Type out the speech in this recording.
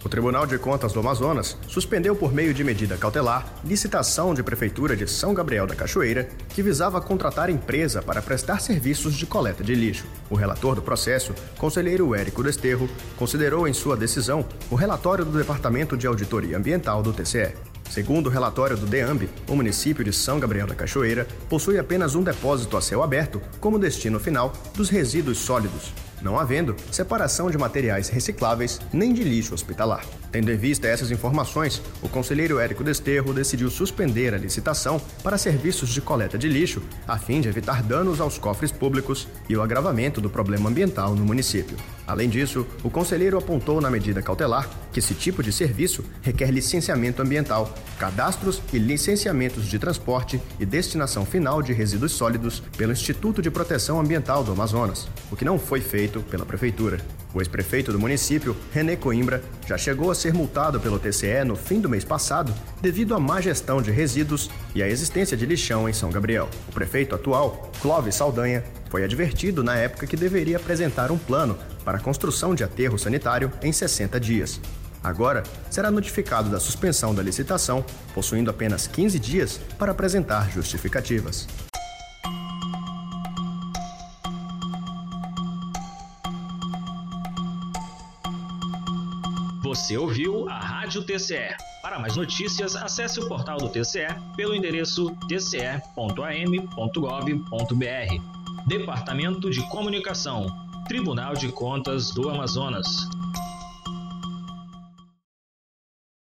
O Tribunal de Contas do Amazonas suspendeu por meio de medida cautelar licitação de Prefeitura de São Gabriel da Cachoeira que visava contratar empresa para prestar serviços de coleta de lixo. O relator do processo, conselheiro Érico Desterro, considerou em sua decisão o relatório do Departamento de Auditoria Ambiental do TCE. Segundo o relatório do DEAMB, o município de São Gabriel da Cachoeira possui apenas um depósito a céu aberto como destino final dos resíduos sólidos, não havendo separação de materiais recicláveis nem de lixo hospitalar. Tendo em vista essas informações, o conselheiro Érico Desterro decidiu suspender a licitação para serviços de coleta de lixo, a fim de evitar danos aos cofres públicos e o agravamento do problema ambiental no município. Além disso, o conselheiro apontou na medida cautelar que esse tipo de serviço requer licenciamento ambiental, cadastros e licenciamentos de transporte e destinação final de resíduos sólidos pelo Instituto de Proteção Ambiental do Amazonas, o que não foi feito pela Prefeitura. O ex-prefeito do município, René Coimbra, já chegou a ser multado pelo TCE no fim do mês passado devido à má gestão de resíduos e à existência de lixão em São Gabriel. O prefeito atual, Clóvis Saldanha, foi advertido na época que deveria apresentar um plano para a construção de aterro sanitário em 60 dias. Agora, será notificado da suspensão da licitação, possuindo apenas 15 dias para apresentar justificativas. Você ouviu a Rádio TCE. Para mais notícias, acesse o portal do TCE pelo endereço tce.am.gov.br. Departamento de Comunicação, Tribunal de Contas do Amazonas.